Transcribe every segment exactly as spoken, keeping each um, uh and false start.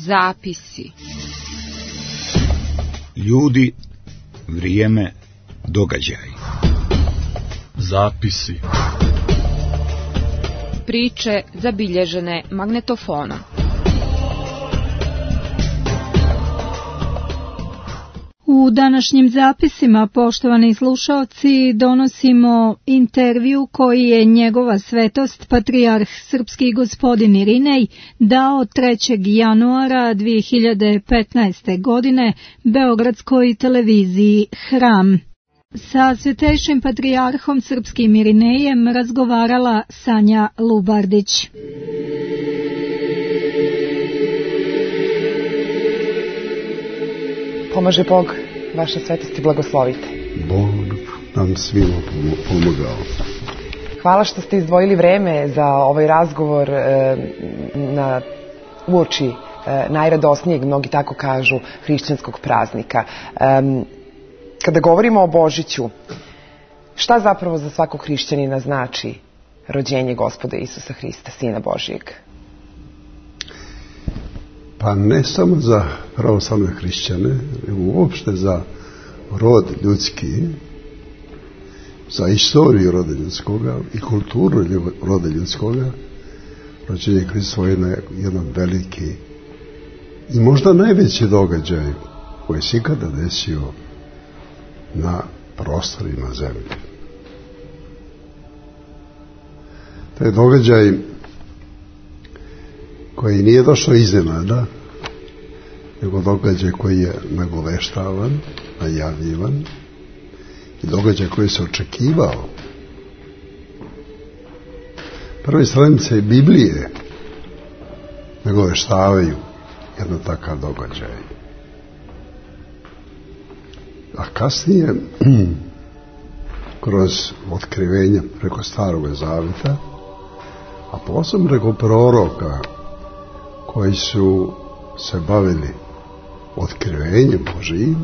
Zapisi. Ljudi, vrijeme, događaj. Zapisi. Priče zabilježene magnetofonom. U današnjim zapisima, poštovani slušaoci, donosimo intervju koji je njegova svetost patrijarh srpski gospodin Irinej dao trećeg januara dvije hiljade petnaeste. godine beogradskoj televiziji Hram. Sa svetejšim patrijarhom srpskim Irinejem razgovarala Sanja Lubardić. Pomaže Bog, vaše svetosti, blagoslovite. Bog nam svima pomogao. Hvala što ste izdvojili vreme za ovaj razgovor e, na uoči e, najradosnijeg, mnogi tako kažu, hrišćanskog praznika. E, kada govorimo o Božiću, šta zapravo za svakog hrišćanina znači rođenje Gospoda Isusa Hrista, Sina Božijeg? Pa ne samo za pravoslavne hrišćane, nego uopšte za rod ljudski, za istoriju roda ljudskoga i kulturu roda ljudskoga. Rođenje Hristova je jedan veliki i možda najveći događaj koji se ikada desio na prostorima zemlje. To je događaj koji nije došao iznenada, nego događaj koji je nagoveštavan, najavljivan i događaj koji se očekivao. Prve stranice Biblije nagoveštavaju jedan takav događaj. A kasnije, kroz otkrivenja preko Starog Zaveta, a posebno preko proroka koji su se bavili otkrivenjem Božijim,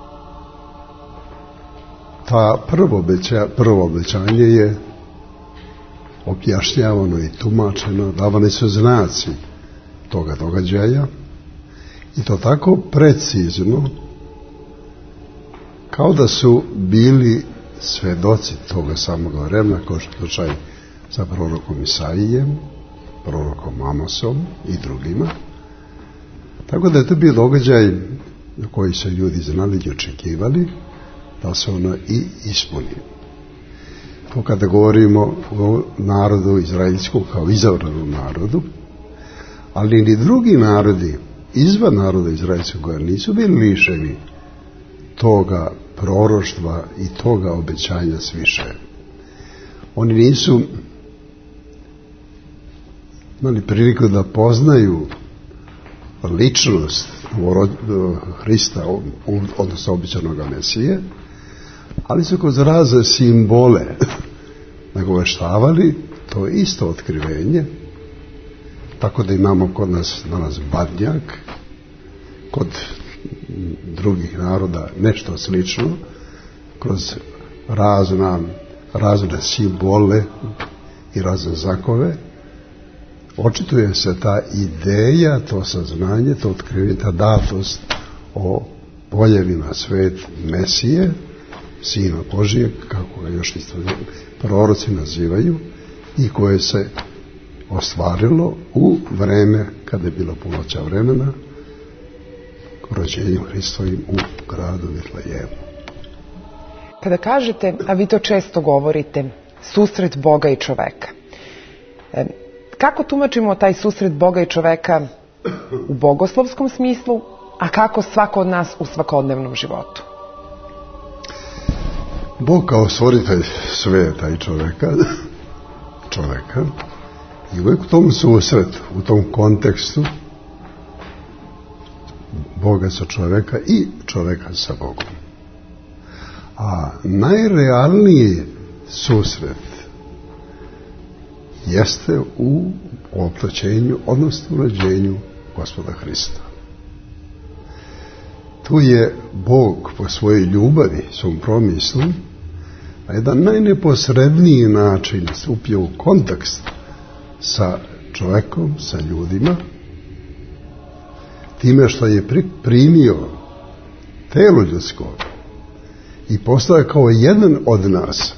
ta prvo, obeća, prvo obećanje je objašnjavano i tumačeno, davani su znaci toga događaja i to tako precizno kao da su bili svedoci toga samoga vremena, kao što je slučaj sa prorokom Isaijem, prorokom Amosom i drugima. Tako da je to bio događaj na koji su ljudi znali i očekivali da se ono i ispuni. To kada govorimo o narodu izraelskom kao izabranom narodu, ali ni drugi narodi izvan naroda izraelskog nisu bili lišeni toga proroštva i toga obećanja sviše. Oni nisu imali priliku da poznaju ličnost Hrista, odnosno obećanog Mesije, ali su kroz razne simbole nagoveštavali to isto otkrivenje, tako da imamo kod nas danas badnjak, kod drugih naroda nešto slično, kroz razna, razne simbole i razne znakove. Očituje se ta ideja, to saznanje, to otkrivenje, ta datost o pojavi na svet Mesije, Sina Božijeg, kako ga još isto proroci nazivaju, i koje se ostvarilo u vreme kada je bilo punoća vremena rođenjem Hristovim u gradu Vitlejemu. Kada kažete, a vi to često govorite, susret Boga i čoveka, kako tumačimo taj susret Boga i čoveka u bogoslovskom smislu, a kako svako od nas u svakodnevnom životu? Bog kao stvoritelj sveta i čoveka, čoveka, i uvijek u tom susretu, u tom kontekstu Boga sa čoveka i čoveka sa Bogom. A najrealniji susret jeste u oploćenju, odnosno u rođenju Gospoda Hrista. Tu je Bog po svojoj ljubavi, svom promislu, na jedan najneposredniji način stupio u kontakt sa čovjekom, sa ljudima, time što je primio telo ljudsko i postao kao jedan od nas,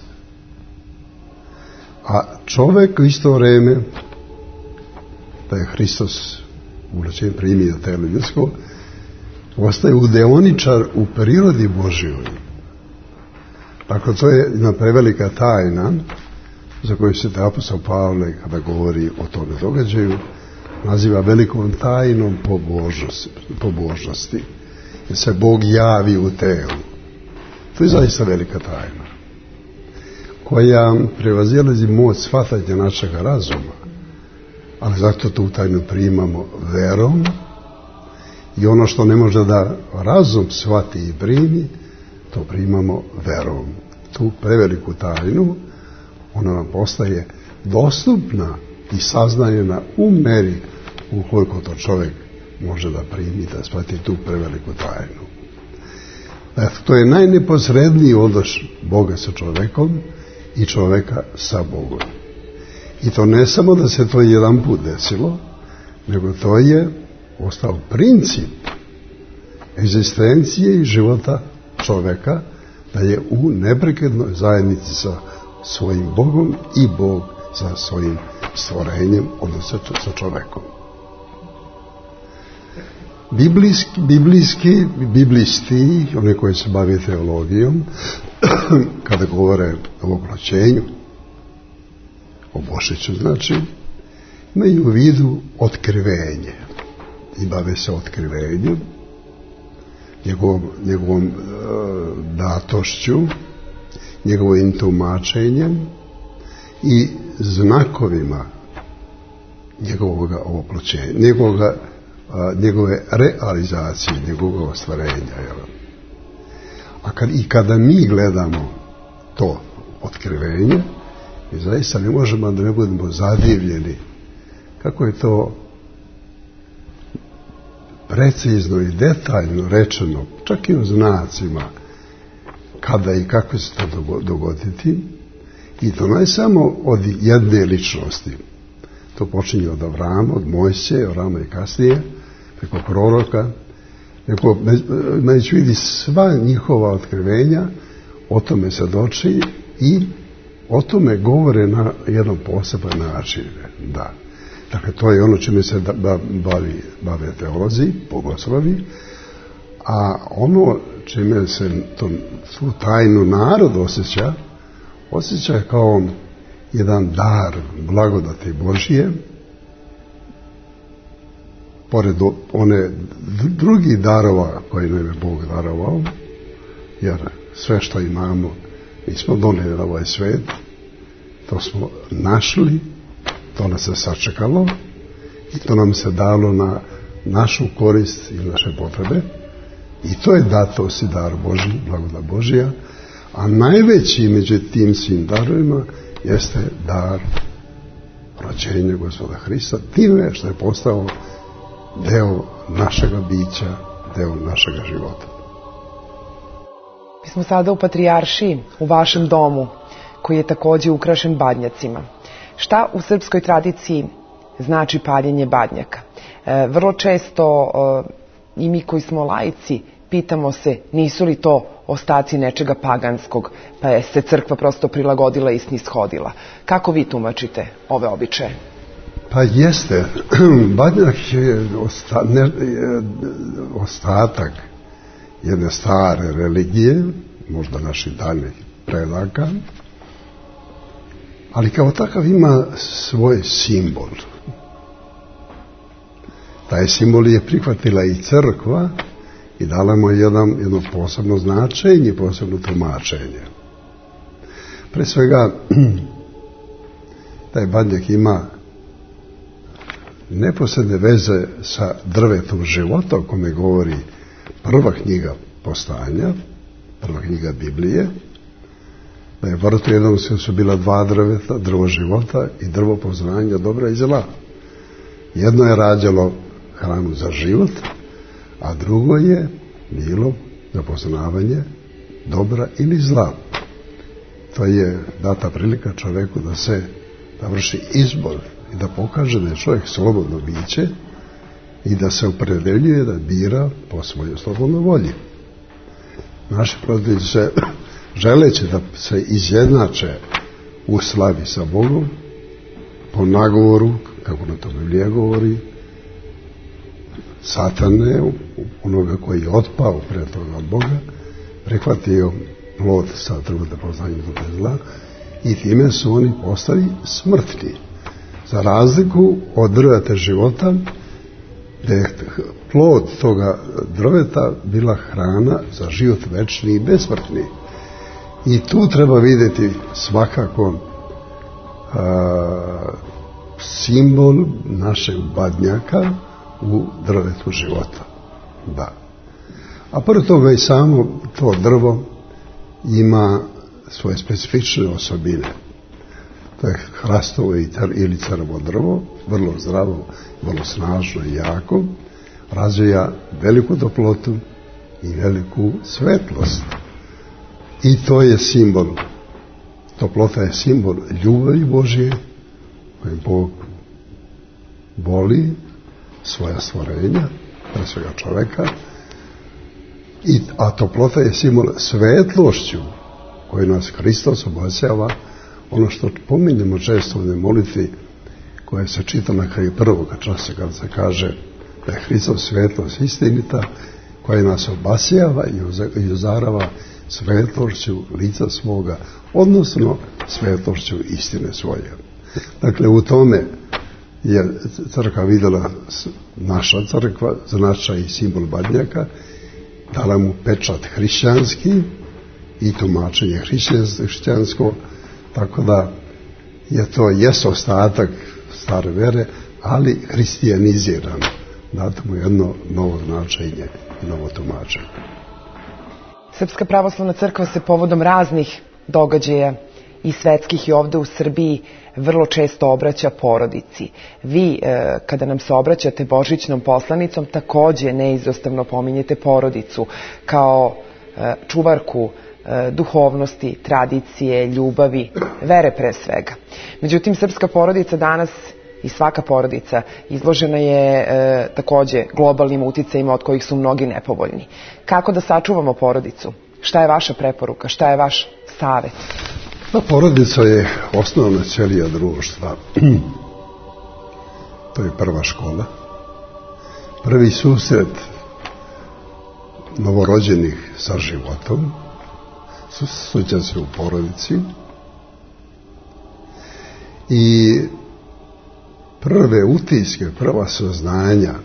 a čovjek u isto vrijeme, da je Hristos ulačen primio telo ljudsko, ostaje udeoničar u prirodi Božjoj. Dakle, to je jedna prevelika tajna za koju se apostol Pavle, kada govori o tome događaju, naziva velikom tajnom pobožnosti, pobožnosti. Jer se Bog javi u telu. To je zaista velika tajna, koja prevazilazi moć shvatanja našeg razuma, ali zato tu tajnu primamo verom, i ono što ne može da razum shvati i primi, to primamo verom. Tu preveliku tajnu, ona nam postaje dostupna i saznajena u meri ukoliko to čovjek može da primi, da shvati tu preveliku tajnu. Eto, to je najneposredniji odnos Boga sa čovjekom i čovjeka sa Bogom. I to ne samo da se to jedan put desilo, nego to je ostao princip egzistencije i života čovjeka, da je u neprekidnoj zajednici sa svojim Bogom i Bog sa svojim stvorenjem, odnosno sa čovjekom. Biblijski, biblijski, biblisti, oni koji se bave teologijom, kada govore o oblačenju, o Božiću, znači, imaju u vidu otkrivenje i bave se otkrivenjem, njegovom, njegovom e, datošću, njegovim tumačenjem i znakovima njegovog oblačenja, njegovoga, a, njegove realizacije, njegovog ostvarenja. Jel? A kad, i kada mi gledamo to otkrivenje, mi zaista ne možemo da ne budemo zadivljeni kako je to precizno i detaljno rečeno, čak i u znacima, kada i kako se to dogoditi. I to ne samo od jedne ličnosti. To počinje od Avrama, od Mojsije, Avrama i kasnije, preko proroka, nego imajući vidi sva njihova otkrivenja, o tome se doči i o tome govore na jedan poseban način. Da. Dakle, to je ono čime se bavi, bave teolozi, bogoslovi, a ono čime se to, tu tajnu narod osjeća, osjeća kao jedan dar blagodati Božije, pored one drugih darova koje nam je Bog darovao, jer sve što imamo mi smo donijeli na ovaj svet, to smo našli, to nas se sačekalo i to nam se dalo na našu korist i naše potrebe, i to je datost i dar Božji, blagodat Božija, a najveći među tim svim darovima jeste dar rođenja Gospoda Hrista, time što je postao deo našega bića, deo našega života. Mi smo sada u Patrijaršiji, u vašem domu, koji je također ukrašen badnjacima. Šta u srpskoj tradiciji znači paljenje badnjaka? E, vrlo često e, i mi koji smo laici pitamo se, nisu li to ostaci nečega paganskog, pa je se crkva prosto prilagodila i snishodila. Kako vi tumačite ove običaje? Pa jeste, badnjak je osta, ne, ostatak jedne stare religije, možda naših daljnjih predaka, ali kao takav ima svoj simbol. Taj simbol je prihvatila i crkva i dala mu jedan, jedno posebno značenje, posebno tumačenje. Pre svega, taj badnjak ima neposredne veze sa drvetom života, o kome govori prva knjiga Postanja, prva knjiga Biblije, da je vrtu jednom su bila dva drveta, drvo života i drvo poznanja dobra i zla. Jedno je rađalo hranu za život, a drugo je bilo za poznavanje dobra ili zla. To je data prilika čovjeku da se da vrši izbor i da pokaže da je čovjek slobodno biće i da se opredeljuje, da bira po svojoj slobodnoj volji. Naši roditelji se, želeći da se izjednače u slavi sa Bogom, po nagovoru, kako na to Biblija govori, Satane, onoga koji je otpao pred toga od Boga, prihvatio plod sa drva poznanja dobra i zla i time su oni postali smrtni. Za razliku od drveta života, gde je plod toga drveta bila hrana za život večni i besmrtni. I tu treba vidjeti svakako a, simbol našeg badnjaka u drvetu života. Da. A pored toga i samo to drvo ima svoje specifične osobine. To je hrastovo ili crvo drvo, vrlo zdravo, vrlo snažno i jako, razvija veliku toplotu i veliku svetlost. I to je simbol, toplota je simbol ljubavi Božje, koje Bog voli svoja stvorenja, pre svega čoveka, I, a toplota je simbol svetlošću koju nas Hristos obasjava, ono što pominjemo često u molitvi koja se čita na kraju prvoga časa kada se kaže da je Hristos svetlost istinita koja nas obasjava i uzarava svetlošću lica svoga, odnosno svetlošću istine svoje. Dakle, u tome je crkva vidjela, naša crkva, značaj i simbol badnjaka, dala mu pečat hrišćanski i tumačenje hrišćansko, tako da je to jes ostatak stare vere, ali hristijaniziran. Dato mu jedno novo značenje i novo tumačenje. Srpska pravoslavna crkva se povodom raznih događaja i svetskih i ovde u Srbiji vrlo često obraća porodici. Vi, e, kada nam se obraćate božićnom poslanicom, takođe neizostavno pominjete porodicu kao e, čuvarku e, duhovnosti, tradicije, ljubavi, vere pre svega. Međutim, srpska porodica danas i svaka porodica izložena je e, takođe globalnim uticajima od kojih su mnogi nepovoljni. Kako da sačuvamo porodicu? Šta je vaša preporuka? Šta je vaš savet? Pa porodica je osnovna ćelija društva. To je prva škola. Prvi susret novorođenih sa životom susreće se u porodici i prve utiske, prva saznanja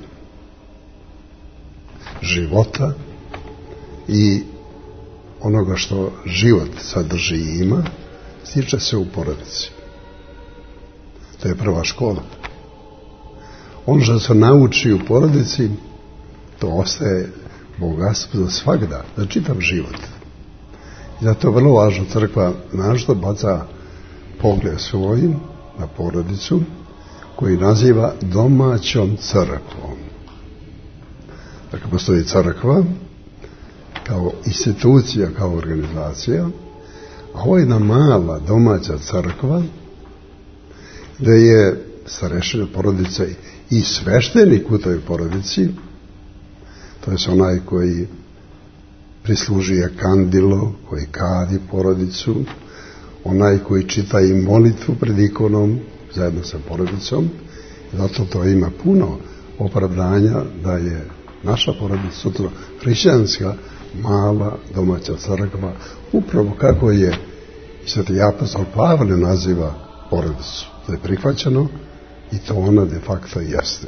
života i onoga što život sadrži i ima, stiče se u porodici. To je prva škola. Ono što se nauči u porodici, to ostaje bogatstvo za svagda, za čitav život. I zato je vrlo važno crkva našto baca pogled svojim na porodicu, koji naziva domaćom crkvom. Dakle, postoji crkva kao institucija, kao organizacija, a ovo je jedna mala domaća crkva gde je starešina porodice i sveštenik u toj porodici, to je onaj koji prislužuje kandilo, koji kadi porodicu, onaj koji čita i molitvu pred ikonom zajedno sa porodicom. Zato to ima puno opravdanja da je naša porodica sutra hrišćanska mala domaća crkva, upravo kako je sveti apostol Pavle naziva porodicu. To je prihvaćeno i to ona de facto jeste.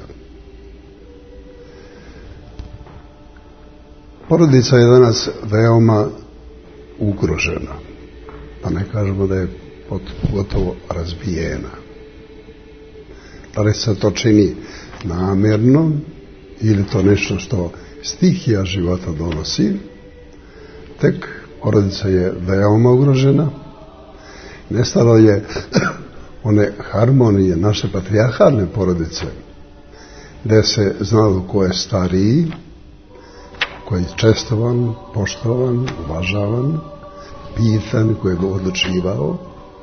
Porodica je danas veoma ugrožena, pa ne kažemo da je gotovo razbijena. Da li se to čini namjerno ili to nešto što stihija života donosi, tek porodica je veoma ugrožena. Nestalo je one harmonije naše patrijarhalne porodice, gde se znalo ko je stariji, ko je čestovan, poštovan, uvažavan, pitan, ko je odlučivao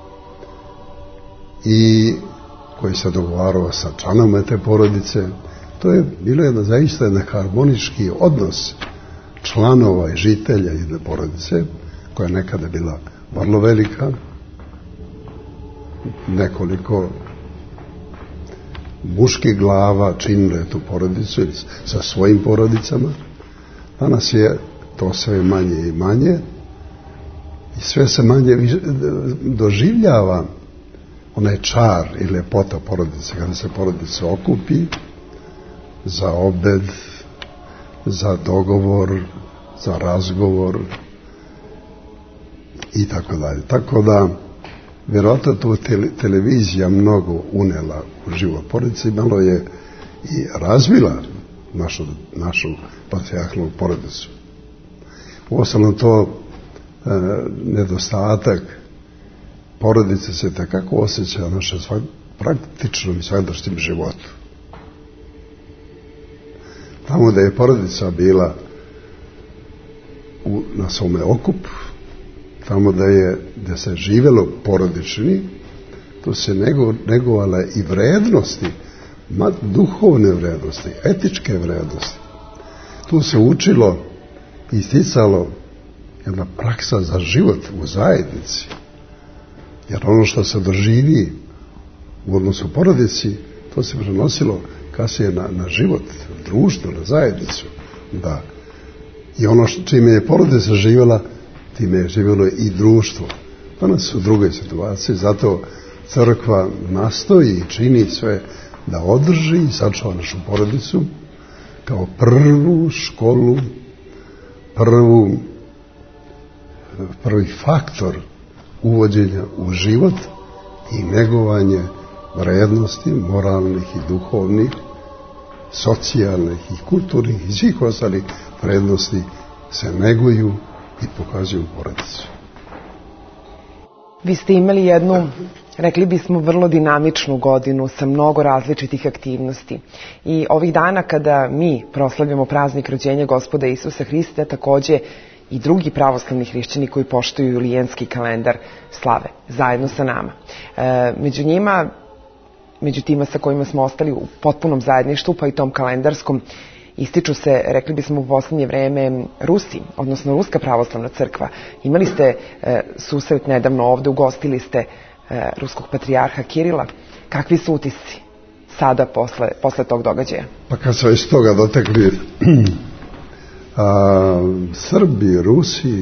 i koji se dogovarao sa članovima te porodice, To je bilo jedna zaista jedna harmonički odnos članova i žitelja jedne porodice, koja je nekada bila vrlo velika, nekoliko muških glava činile tu porodicu sa svojim porodicama. Danas je to sve manje i manje i sve se manje doživljava onaj čar i lepota porodice, kada se porodica okupi za obed, za dogovor, za razgovor i tako dalje. Tako da vjerojatno tu televizija mnogo unela u život porodice i malo je i razvila našu, našu patrijarhalnu porodicu. Uostalom to e, nedostatak porodice se takako osjeća na našem svak, praktičnom i svakodnevnom životu. Tamo da je porodica bila u, na svome okupu, tamo da je da se živjelo porodični, to se nego, negovala i vrednosti, duhovne vrednosti, etičke vrednosti. Tu se učilo i isticalo jedna praksa za život u zajednici. Jer ono što se doživi u odnosu porodici, to se prenosilo kasnije na, na život, društvo, na zajednicu. Da. I ono što, čime je porodica živjela, time je živjelo i društvo. Danas su druge situacije, zato crkva nastoji i čini sve da održi i sačuva našu porodicu kao prvu školu, prvu, prvi faktor uvođenja u život i negovanje vrednosti moralnih i duhovnih, socijalnih i kulturnih i svih ostalih vrednosti se neguju i pokazuju porodicu. Vi ste imali jednu, rekli bismo, vrlo dinamičnu godinu sa mnogo različitih aktivnosti. I ovih dana kada mi proslavljamo praznik rođenja Gospoda Isusa Hrista, takođe i drugi pravoslavni hrišćani koji poštuju julijanski kalendar slave zajedno sa nama. E, među njima, među tima sa kojima smo ostali u potpunom zajedništvu, pa i tom kalendarskom, ističu se, rekli bismo u poslednje vreme, Rusi, odnosno Ruska pravoslavna crkva. Imali ste e, susret nedavno ovde, ugostili ste e, ruskog patrijarha Kirila. Kakvi su utisci sada posle, posle tog događaja? Pa kad se iz toga dotekli a, Srbi, Rusi,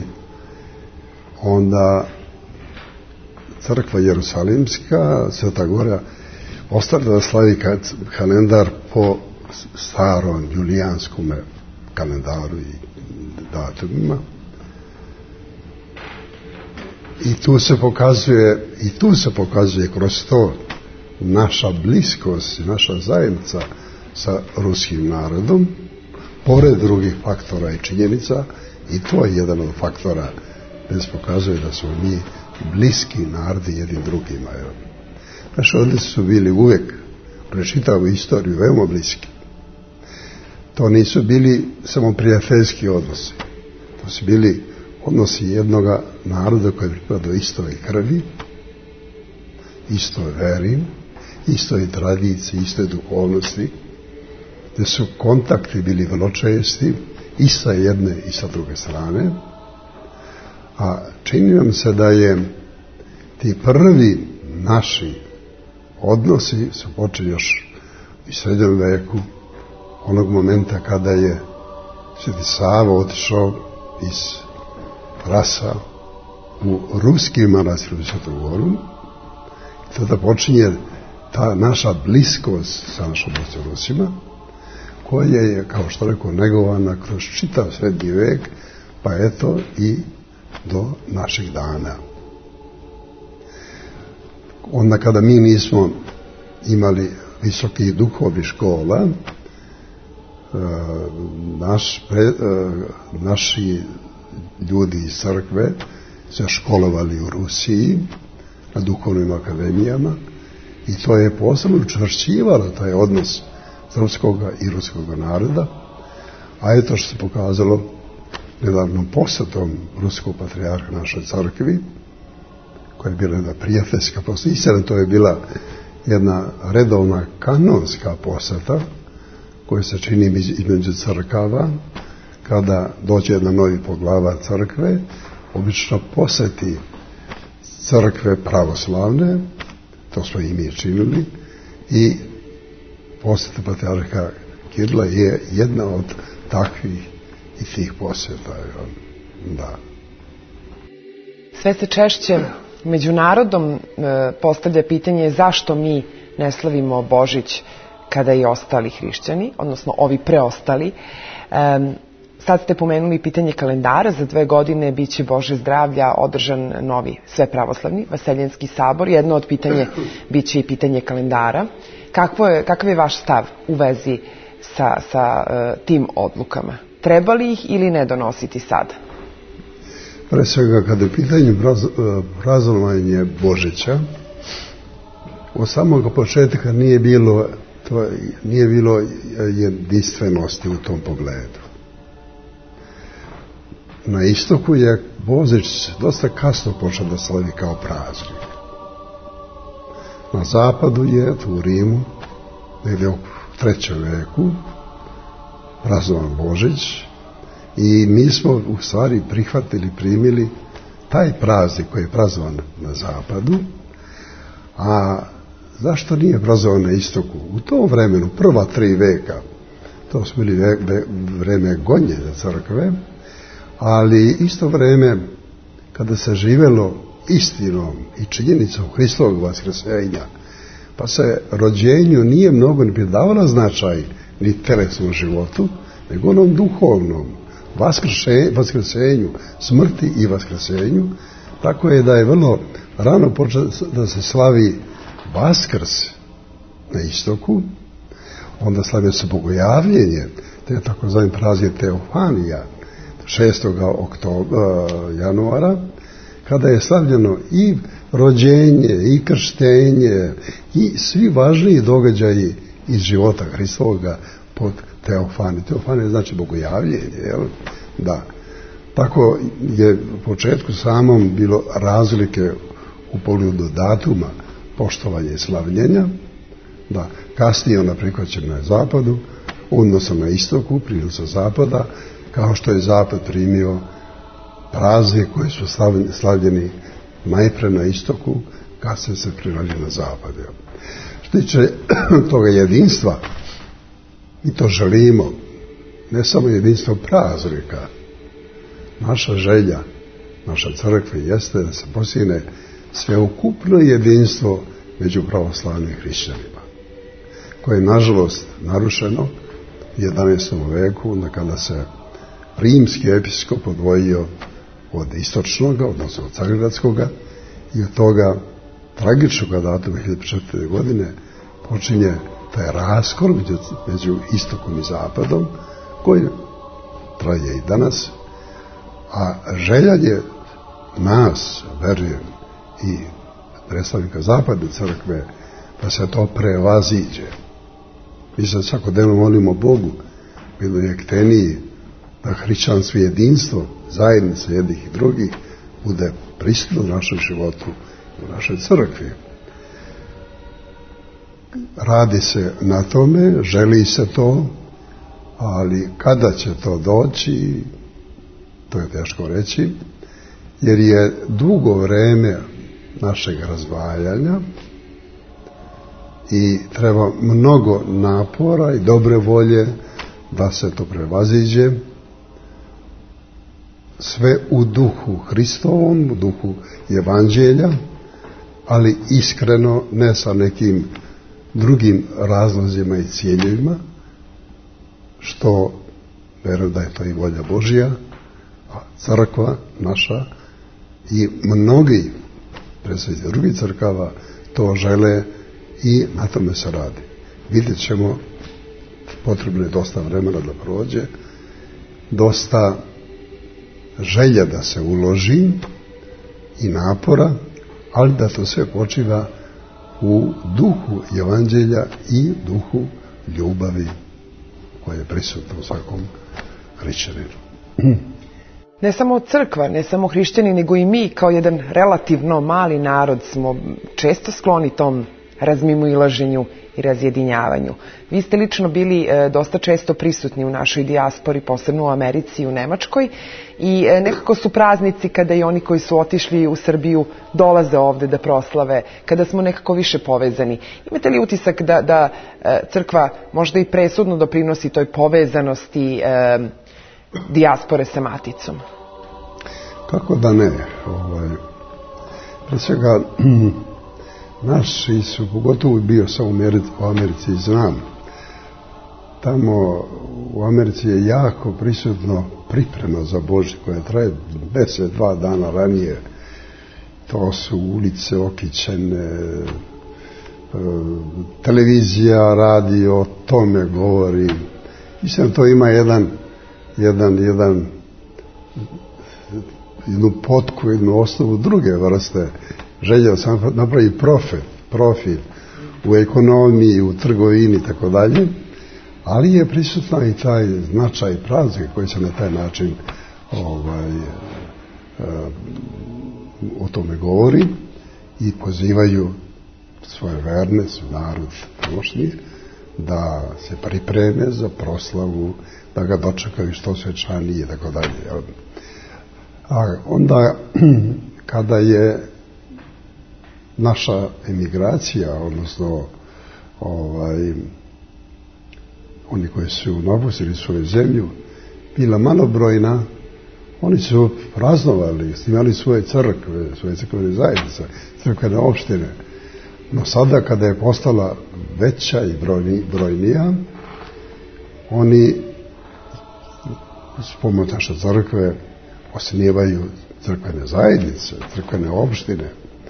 onda crkva Jerusalimska, Sveta Gora, ostala da slavi kalendar po starom julijanskom kalendaru i datumima. I tu se pokazuje, i tu se pokazuje kroz to naša bliskost, naša zajednica sa ruskim narodom, pored drugih faktora i činjenica, i to je jedan od faktora gdje se pokazuje da smo mi bliski narodi jednim drugima. Naši odnosi su bili uvek, prečitavu istoriju, veoma bliski. To nisu bili samo prijateljski odnosi. To su bili odnosi jednoga naroda koji je pripadao istoj krvi, istoj veri, istoj tradiciji, istoj duhovnosti, gdje su kontakti bili vrlo česti i sa jedne i sa druge strane. A čini nam se da je ti prvi naši odnosi su počeli još u srednjem veku, onog momenta kada je Sveti Sava otišao iz Rasa u ruski manastir u Svetu Goru. I tada počinje ta naša bliskost sa našom braćom Rusima, koja je, kao što rekao, negovana kroz čitav srednji vek, pa eto i do naših dana. Onda kada mi nismo imali visokih duhovnih škola, naš, pre, naši ljudi iz crkve se školovali u Rusiji na duhovnim akademijama i to je posebno učvršćivalo taj odnos srpskog i ruskog naroda, a eto što se pokazalo nedavnom posjetom ruskog patrijarha našoj crkvi, koja je bila jedna prijateljska posjeta. Istina, to je bila jedna redovna kanonska posjeta, koje se čini između crkava. Kada dođe jedna novi poglava crkve, obično poseti crkve pravoslavne, to smo i mi činili, i posjeta patrijarha Kirila je jedna od takvih i tih posjeta. Da. Sve se češće među narodom e, postavlja pitanje zašto mi ne slavimo Božić kada i ostali hrišćani, odnosno ovi preostali. E, sad ste pomenuli pitanje kalendara, za dve godine biće Bože zdravlja održan novi svepravoslavni Vaseljenski sabor. Jedno od pitanja biće i pitanje kalendara. Kakvo je, kakav je vaš stav u vezi sa, sa uh, tim odlukama? Treba li ih ili ne donositi sada? Pre svega, kada je pitanje praznovanje Božića, od samog početka nije bilo, to, nije bilo jedinstvenosti u tom pogledu. Na istoku je Božić dosta kasno počeo da slavi kao praznik. Na zapadu je, u Rimu, negdje u trećem veku, praznovan Božić, i mi smo u stvari prihvatili, primili taj praznik koji je praznovan na zapadu. A zašto nije praznovan na istoku? U tom vremenu, prva tri veka, to smo bili ve, ve, vreme gonjenja crkve, ali isto vreme kada se živelo istinom i činjenicom Hristovog vaskrsenja, pa se rođenju nije mnogo ni pridavala značaj ni telesnom životu, nego onom duhovnom vaskrsenju, smrti i vaskrsenju. Tako je da je vrlo rano počelo da se slavi Vaskrs na istoku, onda slavio se Bogojavljenje, to je tako zvani praznik Teofanija, šestog januara, kada je slavljeno i rođenje, i krštenje, i svi važniji događaji iz života Hristovoga pod Teofanije. Teofanije znači Bogojavljenje, jel? Da. Tako je u početku samom bilo razlike u pogledu datuma poštovanja i slavljenja, da, kasnije ona prihvaćena na zapadu, odnosno na istoku, prinosa zapada, kao što je zapad primio praznik koji su slavljeni najpre na istoku, kasnije se prilađe na zapadu. Što tiče toga jedinstva, mi to želimo, ne samo jedinstvo praznika. Naša želja, naša crkva jeste da se postigne sveukupno jedinstvo među pravoslavnim hrišćanima, koje je nažalost narušeno u jedanaestom veku, kada se rimski episkop odvojio od istočnog, odnosno od Carigradskoga, i od toga tragičnog datuma hiljadu četiristo godine počinje taj raskol među, među istokom i zapadom, koji traje i danas, a želja je nas, verujem, i predstavnika zapadne crkve, da se to prevaziđe. Mi se svakodnevno molimo Bogu, bilo je ekteniji, da hrišćanstvo jedinstvo, zajednice jednih i drugih, bude prisutno u našem životu, u našoj crkvi. Radi se na tome, želi se to, ali kada će to doći, to je teško reći, jer je dugo vreme našeg razdvajanja i treba mnogo napora i dobre volje da se to prevaziđe, sve u duhu Hristovom, u duhu Evanđelja, ali iskreno, ne sa nekim drugim razlozima i ciljevima, što verujem da je to i volja Božja, a crkva naša i mnogi predstavnici drugih crkava to žele i na tome se radi. Vidjet ćemo, potrebno je dosta vremena da prođe, dosta želja da se uloži i napora, ali da to sve počiva u duhu Evanđelja i duhu ljubavi koja je prisutna u svakom hrišćaninu. Ne samo crkva, ne samo hrišćani, nego i mi kao jedan relativno mali narod smo često skloni tom razmimoilaženju i razjedinjavanju. Vi ste lično bili e, dosta često prisutni u našoj dijaspori, posebno u Americi i u Nemačkoj, i e, nekako su praznici kada i oni koji su otišli u Srbiju dolaze ovde da proslave, kada smo nekako više povezani. Imate li utisak da, da e, crkva možda i presudno doprinosi toj povezanosti e, dijaspore sa maticom? Kako da ne? Ovaj, pre svega, naši su, pogotovo bio sam u Americi, u Americi i znam, tamo u Americi je jako prisutno priprema za Božje koja traje deset, dva dana ranije. To su ulice okićene, televizija, radio, o tome govori. Mislim, to ima jedan, jedan, jedan, jednu potku, jednu osnovu druge vrste. Željeo sam napraviti profit, profit u ekonomiji, u trgovini i tako dalje, ali je prisutna i taj značaj praznika koji se na taj način ovaj, o tome govori i pozivaju svoje verne, svoj narod tamošnji, da se pripreme za proslavu, da ga dočekaju što svečanije i tako dalje. A onda kada je naša emigracija, odnosno ovaj, oni koji su napustili svoju zemlju, bila malobrojna, oni su praznovali, imali svoje crkve, svoje crkvene zajednice, crkvene opštine. No sada kada je postala veća i brojni, brojnija, oni s pomoć naše crkve osnivaju crkvene zajednice, crkvene opštine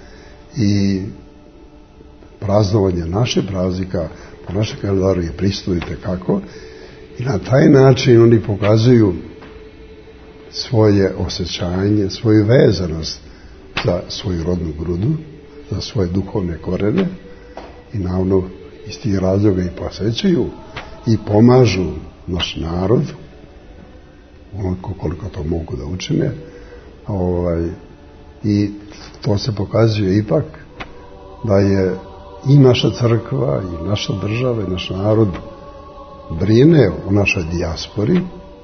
i praznovanje naše praznika po našem kalendaru je pristojite kako i na taj način oni pokazuju svoje osjećanje, svoju vezanost za svoju rodnu grudu, za svoje duhovne korene i naravno iz tih razloga i posjećaju i pomažu naš narod onoliko koliko to mogu da učine, ovaj, i to se pokazuje ipak da je i naša crkva i naša država i naš narod brine o našoj dijaspori,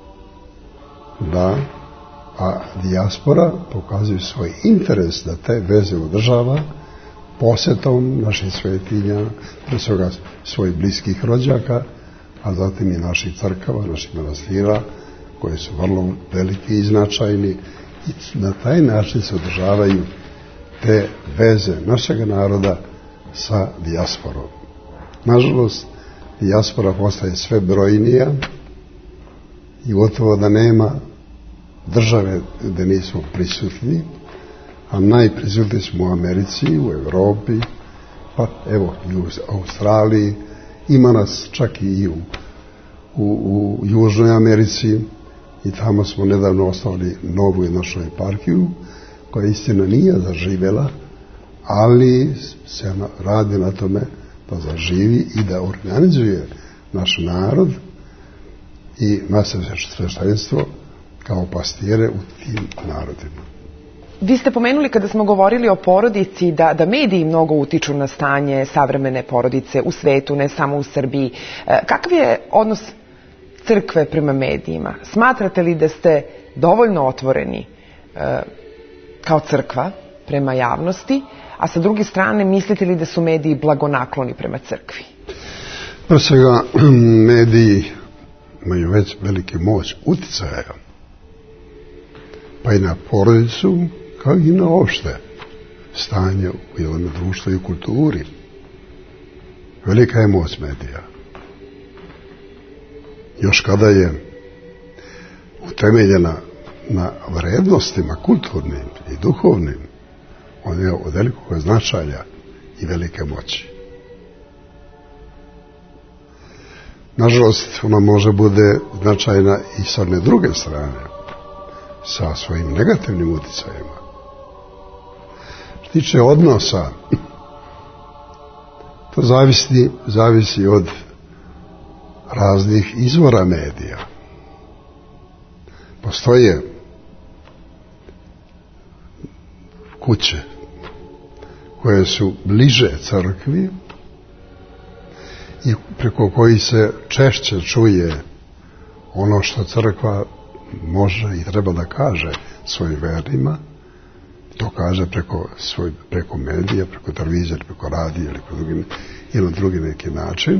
da, a dijaspora pokazuje svoj interes da te veze održava posjetom naših svetinja, pre svega svojih bliskih rođaka, a zatim i naših crkava, naših manastira, koje su vrlo veliki i značajni, i na taj način se održavaju te veze našeg naroda sa dijasporom. Nažalost, dijaspora postaje sve brojnija i gotovo da nema države gde nismo prisutni, a najprisutniji smo u Americi, u Evropi, pa evo i u Australiji, ima nas čak i u, u, u Južnoj Americi, i tamo smo nedavno osnovali novu našu eparhiju, koja istina nije zaživjela, ali se radi na tome da zaživi i da organizuje naš narod i naše sveštenstvo kao pastire u tim narodima. Vi ste pomenuli kada smo govorili o porodici da, da mediji mnogo utiču na stanje savremene porodice u svetu, ne samo u Srbiji. Kakav je odnos crkve prema medijima? Smatrate li da ste dovoljno otvoreni e, kao crkva prema javnosti, a sa druge strane mislite li da su mediji blagonakloni prema crkvi? Pre svega, mediji imaju već velike moć uticaja, pa i na porodicu, kao i na opšte stanje u jednom društvu i u kulturi. Velika je moć medija. Još kada je utemeljena na vrednostima kulturnim i duhovnim, on je od velikog značaja i velike moći. Nažalost, ona može bude značajna i sa one druge strane, sa svojim negativnim uticajima. Što tiče odnosa, to zavisi, zavisi od raznih izvora medija. Postoje kuće koje su bliže crkvi i preko koji se češće čuje ono što crkva može i treba da kaže svojim vernima. To kaže preko, svoj, preko medija, preko televizije, preko radija ili, drugi, ili na drugi neki način.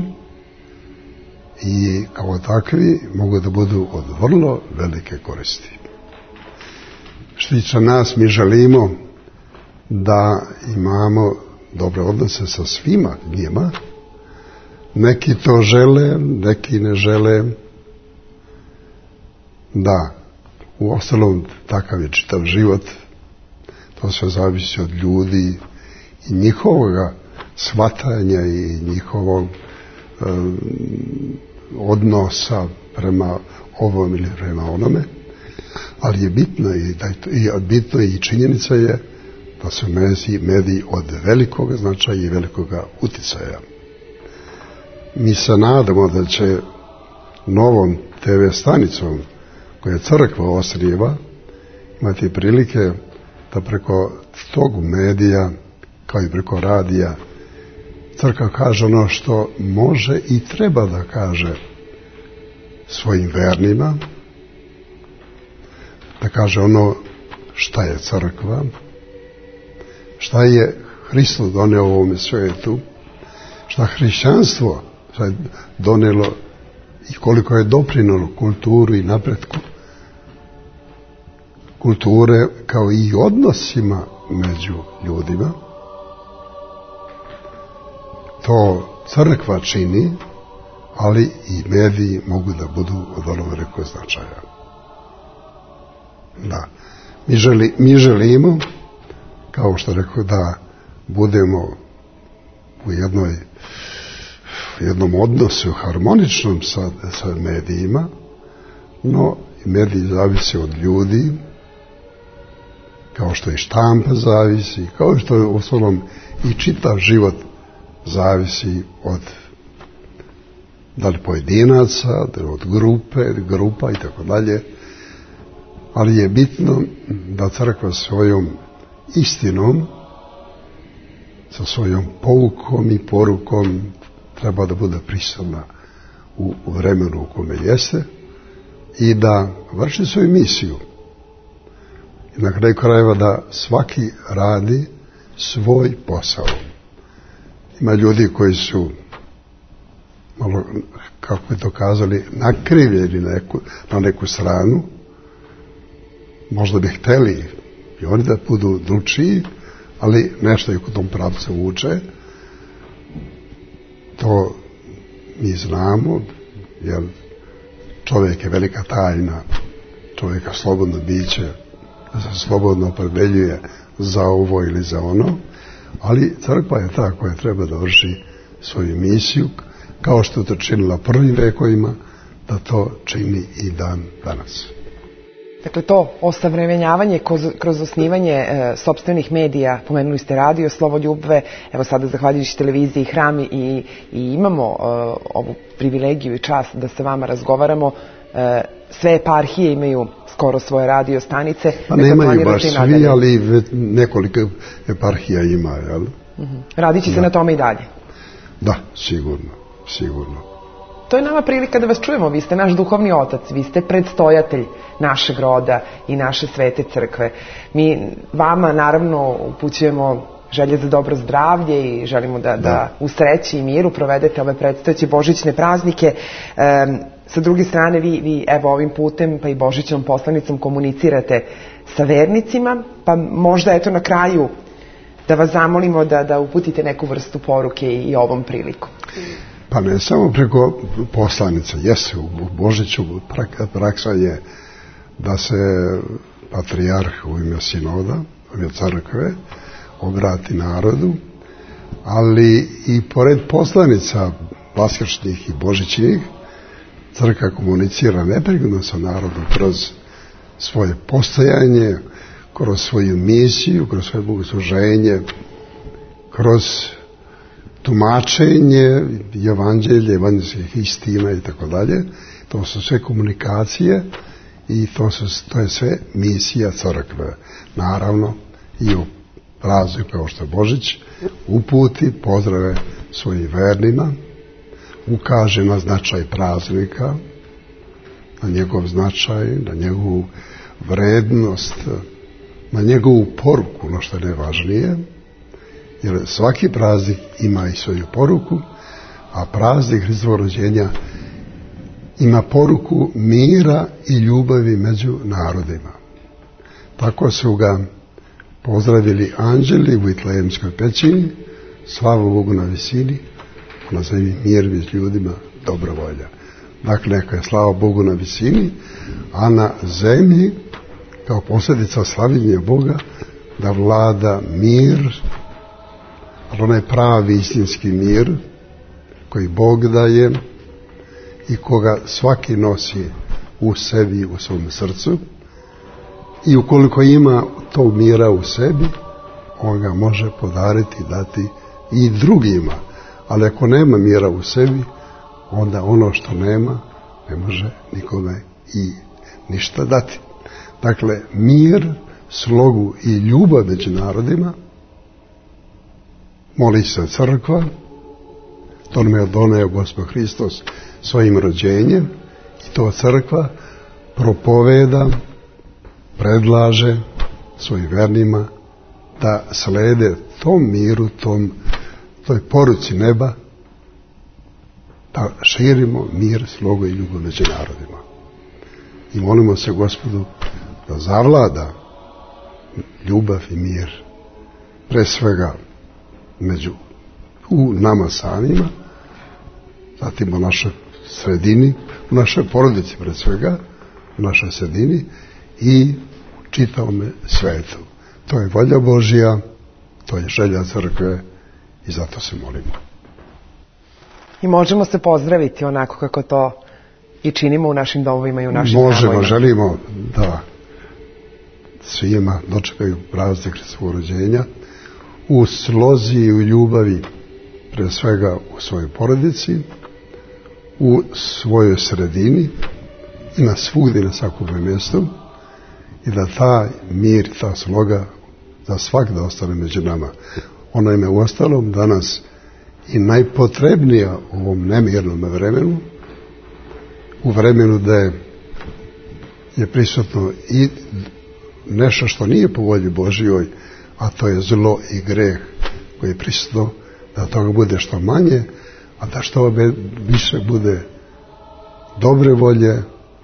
I kao takvi mogu da budu od vrlo velike koristi. Što tiče nas, mi želimo da imamo dobre odnose sa svima njima. Neki to žele, neki ne žele. Da, u ostalom takav je čitav život. To sve zavisi od ljudi i njihovoga shvatanja i njihovog um, odnosa prema ovom ili prema onome. Ali je bitno i, da je, i bitno i činjenica je da su mediji, mediji od velikog značaja i velikog uticaja. Mi se nadamo da će novom te ve stanicom koje crkva osniva imati prilike da preko tog medija, kao i preko radija, crkva kaže ono što može i treba da kaže svojim vernima, da kaže ono šta je crkva, šta je Hristos doneo u ovome svijetu, šta hrišćanstvo šta je donelo i koliko je doprinalo kulturu i napretku kulture kao i odnosima među ljudima. To crkva čini, ali i mediji mogu da budu od vrlo velikog značaja. Da. Mi, želi, mi želimo, kao što rekao, da budemo u jednoj, jednom odnosu harmoničnom sa, sa medijima, no mediji zavise od ljudi, kao što i štampa zavisi, kao što je u osnovom i čitav život zavisi od da li pojedinaca, da od grupe, grupa i tako dalje, ali je bitno da crkva svojom istinom, sa svojom poukom i porukom treba da bude prisutna u, u vremenu u kome jeste i da vrši svoju misiju. I na kraju krajeva da svaki radi svoj posao. Ima ljudi koji su malo, kako bi to kazali, nakrivljeni na neku, na neku stranu. Možda bi hteli i oni da budu drugčiji, ali nešto ih u tom pravcu uče. To mi znamo, jer čovjek je velika tajna, čovjeka slobodno biće, da se slobodno opredeljuje za ovo ili za ono, ali crkva je ta koja treba da vrši svoju misiju, kao što je to činila prvim vekovima, da to čini i dan danas. Dakle, to osavremenjavanje kroz, kroz osnivanje e, sopstvenih medija, pomenuli ste radio, Slovoljubve, evo sada zahvaljujući televiziji Hram i, i imamo e, ovu privilegiju i čast da sa vama razgovaramo. E, sve eparhije imaju skoro svoje radio stanice. Pa nemaju baš svi, ali nekoliko eparhija ima, jel? Uh-huh. Radit će se na tome i dalje? Da, sigurno, sigurno. To je nama prilika da vas čujemo, vi ste naš duhovni otac, vi ste predstojatelj našeg roda i naše svete crkve. Mi vama naravno upućujemo želje za dobro zdravlje i želimo da, da. da u sreći i miru provedete ove predstojeće božićne praznike. E, sa druge strane, vi, vi evo ovim putem pa i božićnom poslanicom komunicirate sa vernicima, pa možda eto na kraju da vas zamolimo da, da uputite neku vrstu poruke i, i ovom prilikom. Pa ne samo preko poslanica, jeste u Božiću praksa je da se patrijarh u ime sinoda, u ime crkve, obrati narodu, ali i pored poslanica vaskršnjih i božićnih, crkva komunicira neprekidno sa narodom kroz svoje postojanje, kroz svoju misiju, kroz svoje bogosluženje, kroz tumačenje evanđelja, evanđelskih istina i tako dalje. To su sve komunikacije i to, su, to je sve misija crkve. Naravno i u praznik kao što je Božić uputi pozdrave svojim vernima, ukaže na značaj praznika, na njegov značaj, na njegovu vrednost, na njegovu poruku, ono što je najvažnije, jer svaki praznik ima i svoju poruku, a praznik Hristovog rođenja ima poruku mira i ljubavi među narodima. Tako su ga pozdravili anđeli u Vitlejemskoj pećini, slavu Bogu na visini, a na zemlji mir među ljudima, dobra volja. Dakle, neka je slava Bogu na visini, a na zemlji, kao posljedica slavljenja Boga, da vlada mir, ali onaj pravi istinski mir, koji Bog daje i koga svaki nosi u sebi, u svom srcu, i ukoliko ima tog mira u sebi, on ga može podariti, dati i drugima. Ali ako nema mira u sebi, onda ono što nema ne može nikome i ništa dati. Dakle, mir, slogu i ljubav među narodima moli se crkva, to nam je doneo Gospod Hristos svojim rođenjem, i to crkva propoveda, predlaže svojim vernima da slede tom miru, tom, toj poruci neba, da širimo mir, slogu i ljubav među narodima. I molimo se Gospodu da zavlada ljubav i mir, pre svega među u nama samima, zatim u našoj sredini, u našoj porodici pre svega, u našoj sredini i u čitavome svetu. To je volja Božja, to je želja crkve i zato se molimo. I možemo se pozdraviti onako kako to i činimo u našim domovima i u našim Možemo, hramovima. želimo da svima dočekaju praznik Hristovog rođenja u slozi i u ljubavi, pre svega u svojoj porodici, u svojoj sredini i na svugdje, na svakom mjestu, i da taj mir, ta sloga za svak da ostane među nama. Ona je u ostalom danas i najpotrebnija u ovom nemirnom vremenu, u vremenu da je, je prisutno i nešto što nije po volji Božjoj, a to je zlo i greh koji je prisutno, da toga bude što manje, a da što više bude dobre volje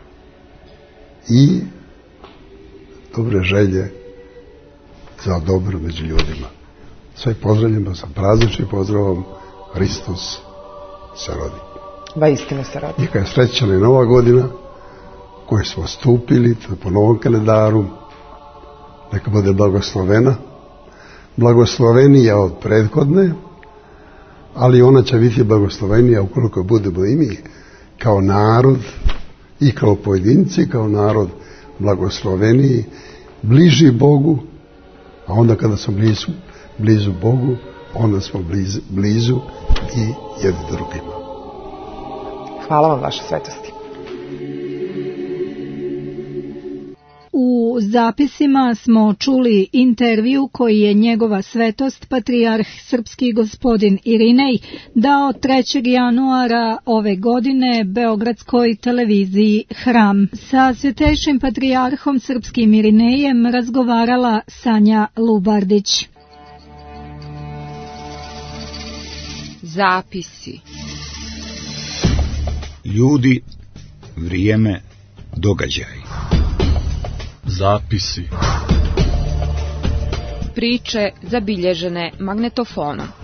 i dobre želje za dobro među ljudima. Sve pozdravljamo sa prazničnim pozdravom, Hristos se rodi. Va istinu se rodi. Neka je srećana i nova godina koju smo stupili po novom kalendaru. Neka bude blagoslovena. Blagoslovenija od prethodne, ali ona će biti blagoslovenija ukoliko budemo i mi kao narod i kao pojedinci, kao narod blagosloveniji, bliži Bogu, a onda kada smo blizu, blizu Bogu, onda smo blizu, blizu i jedni drugima. Hvala vam, vaše svetosti. U zapisima smo čuli intervju koji je njegova svetost patrijarh srpski gospodin Irinej dao trećeg januara ove godine Beogradskoj televiziji Hram. Sa svetejšim patrijarhom srpskim Irinejem razgovarala Sanja Lubardić. Zapisi. Ljudi, vrijeme, događaj. Zapisi. Priče zabilježene magnetofonom.